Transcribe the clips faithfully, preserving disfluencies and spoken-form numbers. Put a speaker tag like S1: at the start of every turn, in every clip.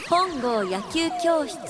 S1: 本郷野球教室。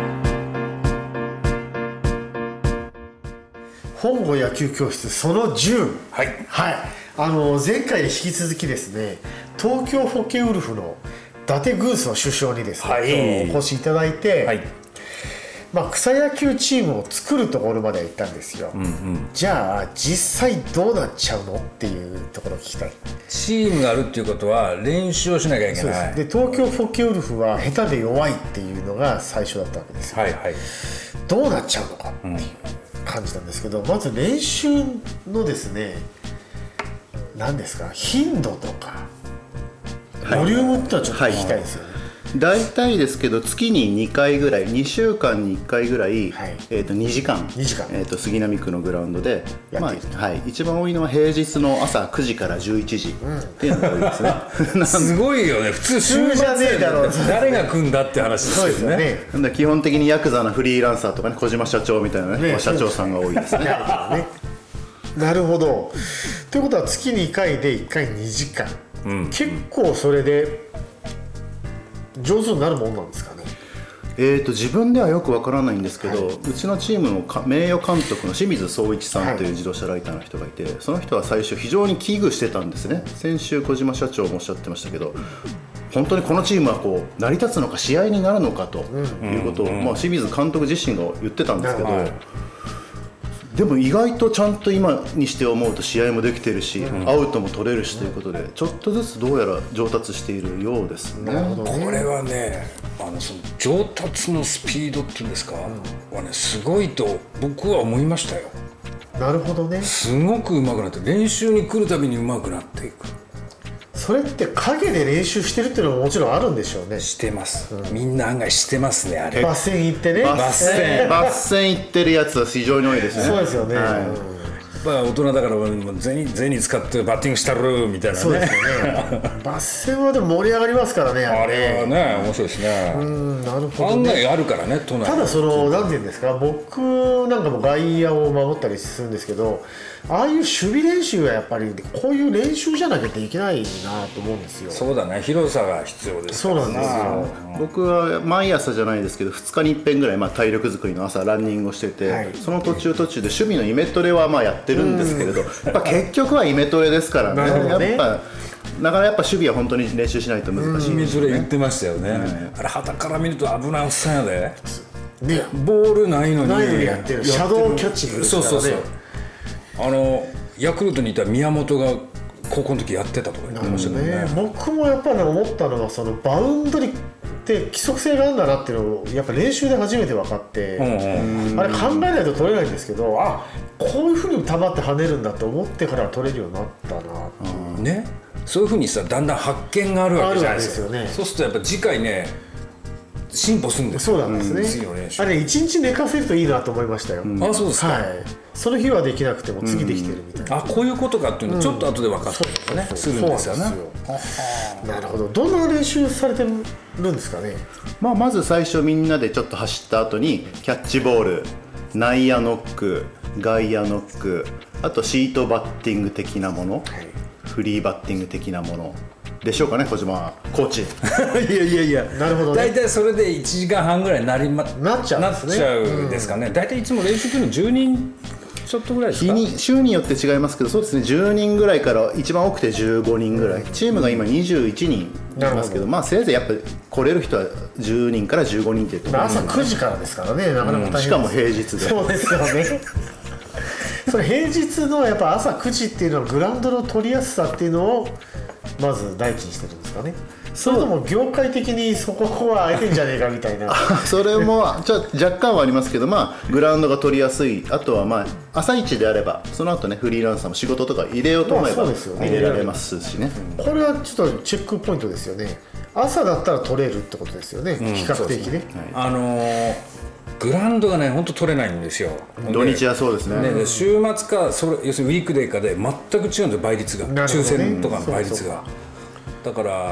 S2: 本郷野球教室そのじゅう、
S3: はい、
S2: はい、あの前回に引き続きですね、東京ホッケウルフの伊達グースの首相にですね、
S3: はい、
S2: 今日お越しいただいて、
S3: はい、
S2: まあ、草野球チームを作るところまでは行ったんですよ、うんうん、じゃあ実際どうなっちゃうのっていうところを聞きたい。
S3: チームがあるっていうことは練習をしなきゃいけない。
S2: そうです。で東京ホッケウルフは下手で弱いっていうのが最初だったわけですよ、はいはい、どうなっちゃうのかっていう感じなんですけど、うん、まず練習のですね、何ですか、頻度とかボリュームってのはちょっと聞きたいですよね、はいはい。
S4: 大体ですけど月ににかいぐらい、にしゅうかんにいっかいぐらい、はい、えー、とにじかん、にじかん、えー、と杉並区のグラウンドでやっている、まあはい、一番多いのは平日の朝くじからじゅういちじっていうのが多いですね、うん、
S3: すごいよね。普通週末じゃねえだろう誰が組んだって話ですよね。そうですよね。
S4: なんだ基本的にヤクザなフリーランサーとかね、小島社長みたいな、ねね、社長さんが多いですね。
S2: なるほど。ということは月にいっかいでいっかいにじかん、うん、結構それで上手になるもんなんですかね。
S4: えーと自分ではよくわからないんですけど、はい、うちのチームの名誉監督の清水総一さんという自動車ライターの人がいて、はい、その人は最初非常に危惧してたんですね。先週小島社長もおっしゃってましたけど、本当にこのチームはこう成り立つのか試合になるのかということを、うんうん、まあ、清水監督自身が言ってたんですけど、はい、でも意外とちゃんと今にして思うと試合もできてるし、うん、アウトも取れるしということで、ちょっとずつどうやら上達しているようですね。
S3: なるほどね。これはね、あのその上達のスピードっていうんですか、うん、はね、すごいと僕は思いましたよ。
S2: なるほどね。
S3: すごく上手くなって、練習に来るたびに上手くなっていく。
S2: それって影で練習してるっていうのももちろんあるんでしょうね。
S3: してます、うん、みんな案外してますね。あれ
S2: バッセン行ってね、
S4: バッセン、えー、バッセン行ってるやつは非常に多いですね。
S2: そうですよね、はい、
S3: やっぱ大人だから銭使ってバッティングしたるみたいなね。
S2: そうですよね。バッセンはでも盛り上がりますからね。
S3: あれはね、面白いですね。
S2: うん、なるほど、ね、
S3: 案外あるからね、都内。
S2: ただその何て言うんですか、僕なんかも外野を守ったりするんですけど、ああいう守備練習はやっぱりこういう練習じゃなきゃいけないなと思うんですよ。
S3: そうだね、広さが必要ですから。
S2: そうなんですよ。
S4: 僕は毎朝じゃないですけどふつかにいっぺんぐらい、まあ、体力作りの朝ランニングをしてて、はい、その途中途中で守備のイメトレはまあやってるんですけれど、やっぱ結局はイメトレですからね。ね、やっぱだからやっぱ守備は本当に練習しないと難しい、
S3: イメトレ言ってましたよね、うん、あれ旗から見ると危ないおっさんやで、ね、ボールないのに
S2: ないのにやってる、シャドウキャッチングですからね。そうそうそう、あの
S3: ヤクルトにいた宮本が高校の時やってたとか言ってましたけど ね, ね
S2: 僕もやっぱり思ったのは、そのバウンドにって規則性があるんだなっていうのをやっぱ練習で初めて分かって、うんうん、あれ考えないと取れないんですけど、あ、こういうふうに球って跳ねるんだって思ってから取れるようになったなっていう、
S3: うん、ね、そういうふうにさ、だんだん発見があるわけじゃないですか。
S2: あるわけですよね。
S3: そうするとやっぱ次回ね、進歩するんです
S2: よ。そうなんですね、うん、次の練習。あれいちにち寝かせるといいなと思いましたよ、うん、
S3: あ、そうですか、
S2: はい、その日はできなくても次できてるみたいな、
S3: うん、あ、こういうことかっていうのをちょっと後で分かったりとかね、うん、するんですよね。
S2: なるほど。どんな練習されてるんですかね。
S4: まあ、まず最初みんなでちょっと走った後にキャッチボール、内野ノック、外野ノック、あとシートバッティング的なもの、はい、フリーバッティング的なものでしょうかね、小島コーチ。
S3: いやいやいや、
S2: なるほどね。
S3: 大体それでいちじかんはんぐらいになり、ま、
S2: なっちゃうんですね。
S3: なっちゃうんですかね、うん、大体いつも練習するのじゅうにんちょっとぐらいですか。
S4: 日に週によって違いますけど、そうですね、じゅうにんぐらいから一番多くてじゅうごにんぐらい、チームが今にじゅういちにんいますけど、まあ、せいぜいやっぱり来れる人はじゅうにんからじゅうごにんっていうところ、
S2: 朝くじからですからね、なかなか大変です、うん、
S4: しかも平日で。
S2: そうですよね。それ平日のやっぱ朝くじっていうのはグラウンドの取りやすさっていうのをまず第一にしてるんですかね。それとも業界的にそこは空いてんじゃねえかみたいな。
S4: それもちょ若干はありますけど、まあ、グラウンドが取りやすい、あとはまあ朝一であればその後ね、フリーランサーも仕事とか入れようと思えば入れられますしね、
S2: うん、これはちょっとチェックポイントですよね。朝だったら取れるってことですよね、うん、比較的ね、
S3: はい、あのーグラウンドがね、本当取れないんですよ。
S4: 土日はそうですね。
S3: ね、週末か、それ要するにウィークデーかで全く違うんですよ、倍率が、ね、抽選とかの倍率が。そうそう、だから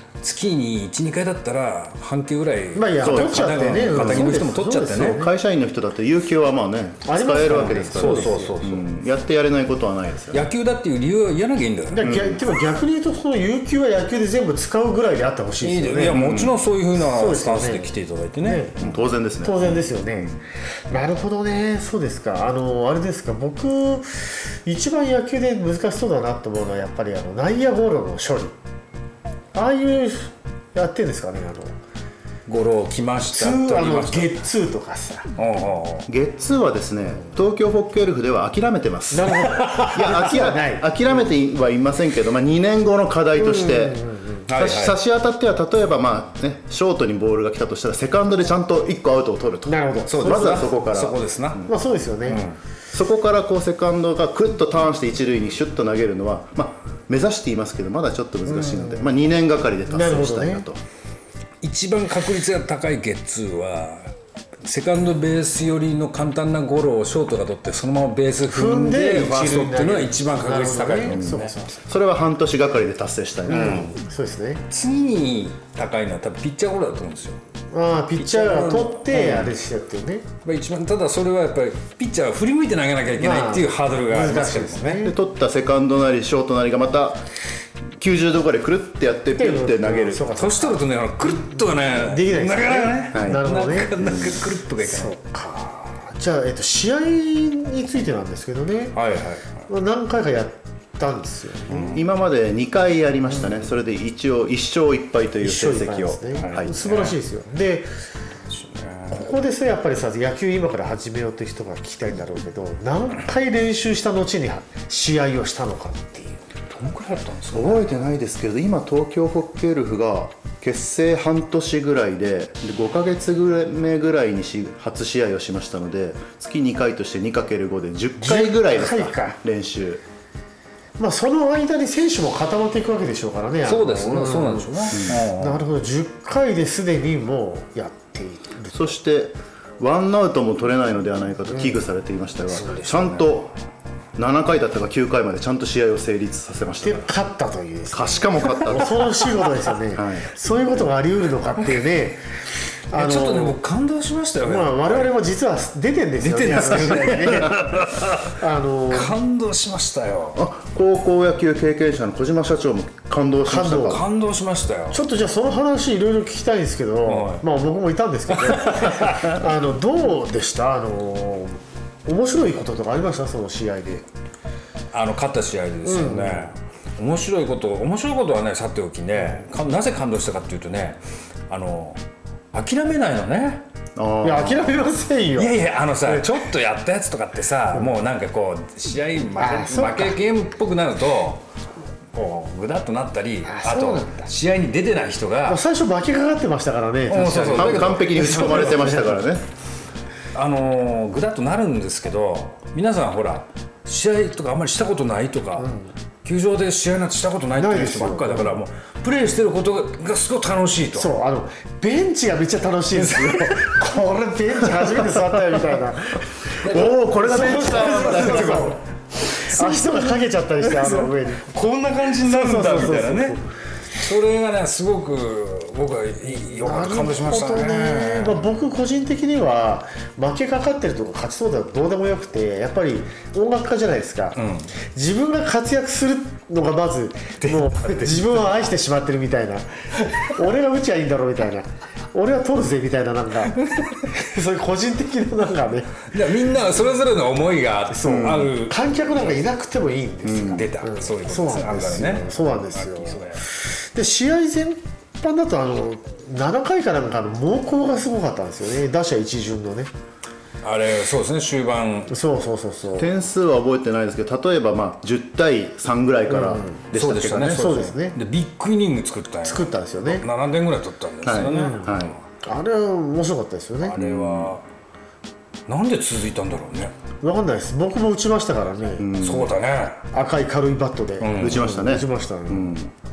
S3: 月にいち、にかいだったら半休ぐらい、
S2: まあいや取っちゃってね、
S3: 肩の人も取っちゃってね、
S4: 会社員の人だって有給はまあね使えるわけですから、
S3: そうそうそう、
S4: やってやれないことはないですよね。
S3: 野球だっていう理由は言わなきゃいいんだよね。
S2: でも逆に言うとその有給は野球で全部使うぐらいであってほしいですよね。
S3: いやもちろんそういうふうなスタンスで来ていただいてね、
S4: 当然ですね。
S2: 当然ですよね。なるほどね。そうですか。あのあれですか、僕一番野球で難しそうだなと思うのはやっぱりあの内野ゴロの処理、ああいうやってるんですかね。あの
S3: ゴロ来ました
S2: ツー、あの
S3: 取りました
S2: ゲッツーとかさ、
S4: ゲッツーはですね、東京フォックエルフでは諦めてます。
S2: なるほど。
S4: いや諦諦めてはいませんけど、まあ、にねんごの課題として差し当たっては、例えばまあ、ね、ショートにボールが来たとしたらセカンドでちゃんといっこアウトを取ると。
S2: なるほど。
S3: そうです。
S4: まずはそこから、
S3: そこですな、
S2: まあそうですよね、うん、
S4: そこからこうセカンドがクッとターンして一塁にシュッと投げるのは、まあ、目指していますけどまだちょっと難しいので、うん、まあ、にねんがかりで達成したいなと。
S3: 一番確率が高いゲッツーはセカンドベース寄りの簡単なゴロをショートが取ってそのままベース踏んでファーストっていうのは一番確率高いと思うんですね。
S4: それは半年がかりで達成したいなと、うん、
S2: そうですね。
S3: 次に高いのは多分ピッチャーゴロだと思うんですよ。
S2: ああ、ピッチャーが取ってあれしちゃってるね、
S3: うん、一番ただそれはやっぱりピッチャーが振り向いて投げなきゃいけないっていうハードルがありますけどね。
S4: で取ったセカンドなりショートなりがまたきゅうじゅうどぐらいくるってやってピュッて投げる。
S3: 年取るとね、くるっとがね
S2: できないですね。
S3: なかなかね、
S2: はい、なるほどね。
S3: なかなかくるっとがいかない。
S2: そうか。じゃあ、えっと、試合についてなんですけどね、
S3: はいはい、
S2: まあ、何回かやったんですよね、
S4: うん、今までにかいやりましたね、うん、それで一応いっしょういっぱいという成績を、
S2: ね、はい、素晴らしいですよ。でここでさ、やっぱりさ、野球今から始めようという人が聞きたいんだろうけど、何回練習した後に試合をしたのかっていう。
S3: どのくらいだったんですか。
S4: 覚えてないですけど、今東京フォックエルフが結成半年ぐらい で, でごかげつめぐらいにし初試合をしましたので、月にかいとして にかけるご でじゅっかいぐらいですか、か練習。
S2: まあ、その間に選手も固まっていくわけでしょうからね。
S3: そうですね、うん、そうなんでしょうね、
S2: うん、なるほど。じゅっかいですでにもうやっている。
S4: そしてワンアウトも取れないのではないかと危惧されていましたが、うん、ちゃんとななかいだったかきゅうかいまでちゃんと試合を成立させました、ね、
S2: で勝ったというです、ね、
S4: しかも勝った
S2: 恐ろしいことですよね、はい、そういうことがあり得るのかっていうね。
S3: あのちょっとね、僕感動しましたよね。
S2: まあ、我々も実は出てんですよね。出てんですよね。
S3: あの感動しましたよ。
S4: あ、高校野球経験者の小島社長も感動しましたか。
S3: 感動しましたよ。
S2: ちょっとじゃあその話いろいろ聞きたいんですけど、はい、まあ僕もいたんですけど、あのどうでした。あの面白いこととかありました、その試合で。
S3: あの勝った試合でですよね、うん、面白いこと面白いことはね、さておきね、なぜ感動したかっていうとね、あの諦めないのね。
S2: あ、いや諦めませんよ。
S3: いやいや、あのさ、ちょっとやったやつとかってさ、うん、もうなんかこう試合負け、負けゲームっぽくなるとこうグダッとなったり、 あ, あと試合に出てない人が
S2: 最初負けかかってましたからね。
S4: そうそう、完璧に打ち込まれてましたからね。
S3: あのグダッとなるんですけど、皆さんほら試合とかあんまりしたことないとか、うん、球場で試合なんてしたことないっていう人ばっかりだから、もうプレーしてることがすごく楽しいと。
S2: そう、あのベンチがめっちゃ楽しいんですよ。これベンチ初めて座ったよみたいな。おお、これがベンチだみたいな。足とかかけちゃったりして、あの上に
S3: こんな感じになるんだみたいなね。それがね、すごく僕はよかった、感動しましたね。
S2: ね、まあ、僕個人的には負けかかってるとか勝ちそうだとどうでもよくて、やっぱり音楽家じゃないですか、うん、自分が活躍するのがまずもう自分を愛してしまってるみたいな。俺が打ちゃいいんだろうみたいな、俺は取るぜみたいな、なんかそういう個人的ななんかね、
S3: いやみんなそれぞれの思いがある。
S2: 観客なんかいなくてもいいんですよ、うん、
S3: 出た、うん、そういうことです。
S2: そうなんですよ、そうなんですよ。で試合全般だとあのななかいかなんかの猛攻がすごかったんですよね、打者一巡のね。
S3: あれそうですね、終盤。
S2: そうそうそうそう。
S4: 点数は覚えてないですけど、例えばまあじゅったいさんぐらいからでしたっけね。
S2: そうですね。
S3: でビッグイニング作ったんや。
S2: 作ったんですよね。
S3: ななてんぐらい取ったんですよね。はいはい、
S2: あれは面白かったですよね。
S3: あれはなんで続いたんだろうね。
S2: 分かんないです。僕も打ちましたからね。
S3: うん、そうだね。
S2: 赤い軽いバットで、
S4: うん、打ちましたね。
S2: 打ちましたね。うん、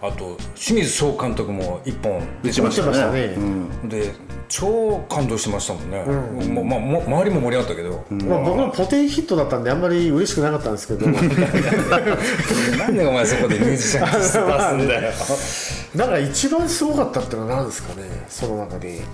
S3: あと清水総監督も一本
S4: 打ちましたね、
S2: うん、
S3: で超感動してましたもんね、うん、まま周りも盛り上がったけど、
S2: うん、まあ、僕のポテンヒットだったんであんまり嬉しくなかったんですけど
S3: なんでお前そこでミュージシャン出すんだよ
S2: なんか一番すごかったってのは何ですかね、その中で。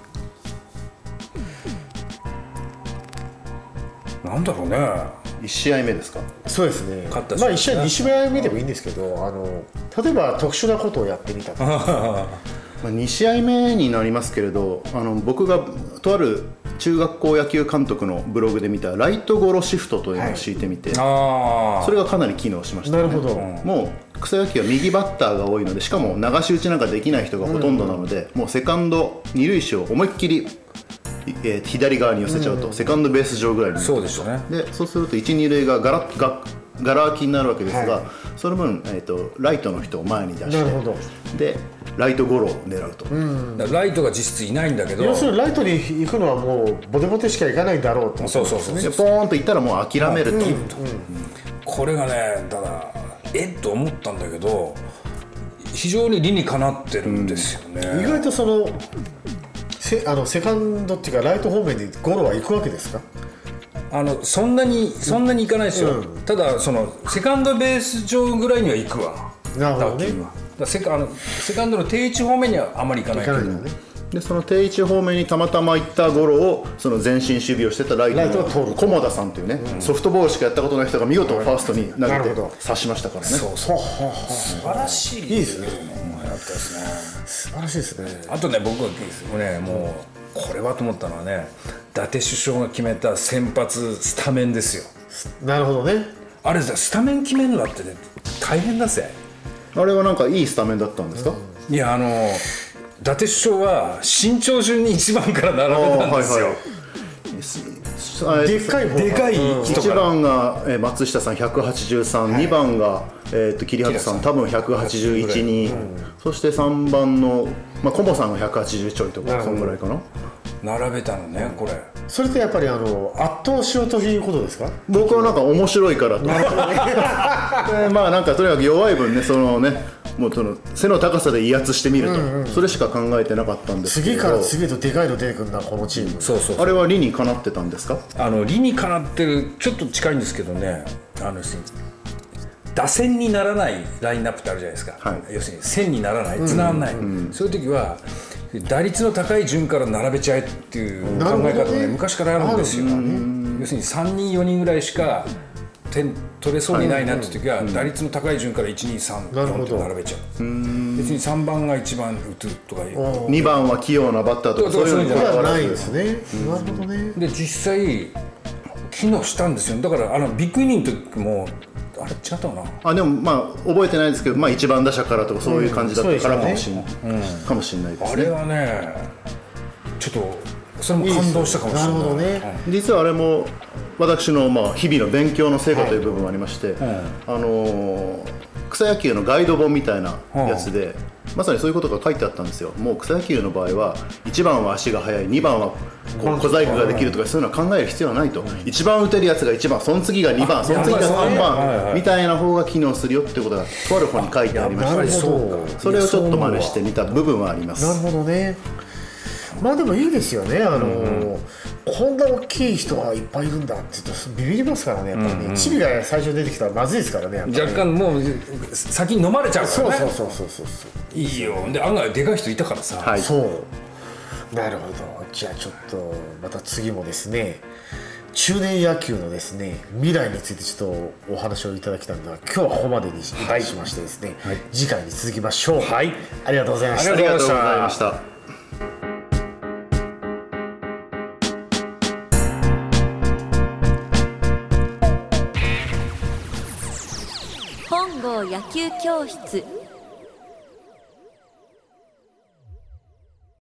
S3: なんだろうね、
S4: いち試合目ですか。
S2: そうですね、
S3: 勝ったし、
S2: まあいち試合に試合目でもいいんですけど、あの例えば特殊なことをやってみたとか
S4: まあに試合目になりますけれど、あの僕がとある中学校野球監督のブログで見たライトゴロシフトというのを敷いてみて、はい、それがかなり機能しましたね。
S2: なるほど。
S4: もう草野球は右バッターが多いので、しかも流し打ちなんかできない人がほとんどなので、うん、もうセカンド二塁手を思いっきり、えー、左側に寄せちゃうと、うん、セカンドベース上ぐらいになる。
S3: そうですよね。
S4: でそうすると一二塁がガラッガガラ空きになるわけですが、はい、その分、えーと、ライトの人を前に出して、
S2: なるほど。
S4: でライトゴロを狙うと、
S3: うん、ライトが実質いないんだけど、
S2: 要するにライトに行くのはもうボテボテしか行かないだろうと。
S3: そうそうそう、
S4: でポーンと行ったらもう諦めると、うんうんうん、
S3: これがね、だからえっと思ったんだけど非常に理にかなってるんですよね、
S2: うん、意外とそのセ、あのセカンドっていうかライト方面にゴロは行くわけですか。
S3: あのそんなにそんなに行かないですよ、うん、ただそのセカンドベース上ぐらいには行くわ。
S2: なるほどね。
S3: だセカ、あのセカンドの定位置方面にはあまり行かないけど、ね、
S4: でその定位置方面にたまたま行ったゴロをその前進守備をしてたライトの菰田さんというね、うん、ソフトボールしかやったことない人が見事ファーストに投げて刺しましたからね。
S3: そうそう、素晴らしい。
S2: いいですね。
S3: やったですね。
S2: 素晴らしいですね。
S3: あとね、僕はね、もうこれはと思ったのはね、伊達首相が決めた先発スタメンですよ。
S2: なるほどね。
S3: あれさ、スタメン決めるのだって、ね、大変だぜ。
S4: あれはなんかいいスタメンだったんですか。
S3: うん、いや、あの伊達首相は身長順にいちばんから並べたんですよ。
S2: はいはい、でっかい方、
S3: でかい人
S4: いちばんが松下さんひゃくはちじゅうさん、はい、にばんが、えー、と桐畑さん多分ひゃくはちじゅういち、に、うん、そしてさんばんの、まあ、コモさんがひゃくはちじゅうちょいとかそんぐらいかな。
S3: 並べたのね、これ。
S2: それってやっぱりあの圧倒しようということですか。
S4: 僕はなんか面白いからと。まあなんかとにかく弱い分ね、そのね、もうその背の高さで威圧してみると、うんうん、それしか考えてなかったんですけど、
S2: 次から次へとでかいの出てくるなこのチーム。
S3: そうそうそう。
S4: あれは理にかなってたんですか。
S3: あの理にかなってる、ちょっと近いんですけどね、あの打線にならないラインナップってあるじゃないですか、はい、要するに線にならない、つながらない、うんうん、そういう時は打率の高い順から並べちゃえっていう考え方をね、昔からあるんですよ。要するにさんにんよにんぐらいしか点取れそうにないなって時は、打率の高い順からいち、に、さん、よんと並べちゃう。別にさんばんがいちばん打つとかいう、
S4: にばんは器用なバッターとかそういうの
S2: はないですね。なるほどね。
S3: で実際機能したんですよ。だからあのビッグイニングの時もあれ違ったかな
S4: あ。でもまあ覚えてないですけど、まあ、いちばん打者からとかそういう感じだったからかもしれない、うんね、かもしれないですね。
S3: あれはねちょっとそれも感動したかもしれない。
S2: なるほどね。
S4: 実はあれも私のまあ日々の勉強の成果という部分がありまして、はい、あのー、草野球のガイド本みたいなやつで、まさにそういうことが書いてあったんですよ。もう草野球の場合はいちばんは足が速い、にばんは小細工ができるとかそういうのは考える必要はないと、いちばん打てるやつがいちばん、その次がにばん、その次がさんばんみたいな方が機能するよっていうことがとある本に書いてありました。それをちょっと真似してみた部分はあります。
S2: なるほどね。まあでもいいですよね。あの、うんうん、こんな大きい人がいっぱいいるんだって言うとビビりますからね。やっぱりね、うんうん、チビが最初出てきたらまずいですからね。
S3: 若干もう先に飲まれちゃうからね。
S2: そうそうそうそうそう
S3: いいよ。で案外でかい人いたからさ、
S2: はい、そうなるほど。じゃあちょっとまた次もですね、中年野球のですね未来についてちょっとお話をいただきたいので、今日はここまでに題しましてですね、はい、次回に続きましょう。
S3: はい、
S2: ありがとうございました。
S4: ありがとうございました。
S1: 本郷野球教室。